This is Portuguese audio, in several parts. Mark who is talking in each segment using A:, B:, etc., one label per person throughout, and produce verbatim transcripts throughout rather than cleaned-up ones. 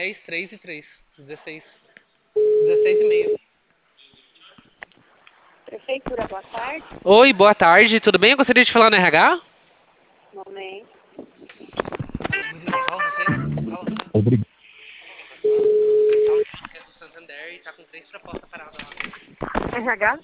A: dez, três e três. dezesseis. dezesseis e meio.
B: Prefeitura, boa tarde.
A: Oi, boa tarde, tudo bem? Eu gostaria de falar no R H.
B: Momento.
A: Fala você. Fala você.
C: Obrigado.
A: Fala que é do Santander e tá com três propostas paradas lá.
B: R H?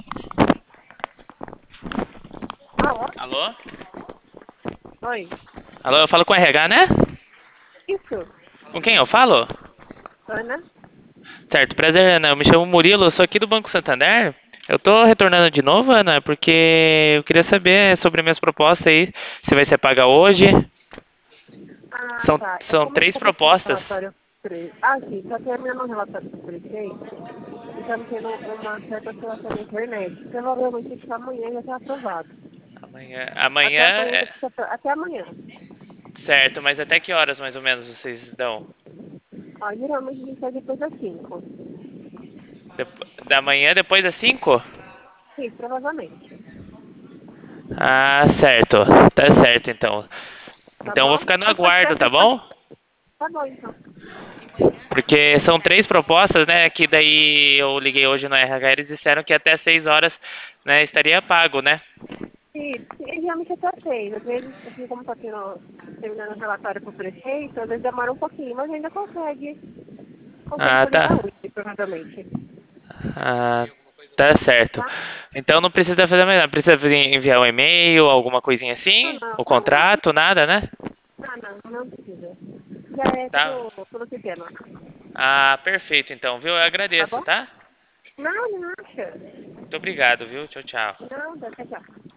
B: Alô?
C: Alô?
B: Oi.
C: Alô, eu falo com o R H, né?
B: Isso.
C: Com quem eu falo?
B: Ana?
C: Certo, prazer, Ana. Eu me chamo Murilo, eu sou aqui do Banco Santander. Eu tô retornando de novo, Ana, porque eu queria saber sobre minhas propostas aí, se vai ser paga hoje.
B: Ah,
C: São,
B: tá. É
C: são
B: como eu
C: três
B: comecei o
C: propostas.
B: relatório pre... Ah, sim. Tá terminando o relatório do prefeito e tá tendo uma certa oscilação na internet. Provavelmente acho que amanhã já tá aprovado.
C: Amanhã,
B: Até
C: amanhã
B: amanhã,
C: é
B: até amanhã.
C: certo, mas até que horas mais ou menos vocês dão?
B: Ó, geralmente a gente faz depois das cinco.
C: Dep- Da manhã depois das cinco?
B: Sim, provavelmente.
C: Ah, certo. Tá certo, então.
B: Tá
C: Então eu vou
B: bom?
C: ficar no
B: Então pode
C: aguardo, tá
B: ser. Pode...
C: bom?
B: Tá bom, então.
C: Porque são três propostas, né? Que daí eu liguei hoje no R H, eles disseram que até seis horas, né, estaria pago, né?
B: Sim, sim, realmente até seis. Às vezes, assim como está tendo, terminando o relatório para o prefeito, às vezes demora um pouquinho, mas ainda consegue, consegue
C: Ah,
B: finalizar
C: tá.
B: hoje, provavelmente.
C: Ah, tá certo.
B: Tá?
C: Então não precisa fazer mais nada. Precisa fazer- enviar um e-mail, alguma coisinha
B: Não,
C: assim?
B: não,
C: O
B: não, não,
C: contrato, nada, né?
B: não, não, não precisa. Já é
C: Tá.
B: tudo, tudo sistema.
C: Ah, perfeito, então, viu? Eu
B: Tá
C: agradeço,
B: bom?
C: tá?
B: Não, não acha.
C: Muito obrigado, viu? Tchau, tchau.
B: Não, dá, tchau, tchau.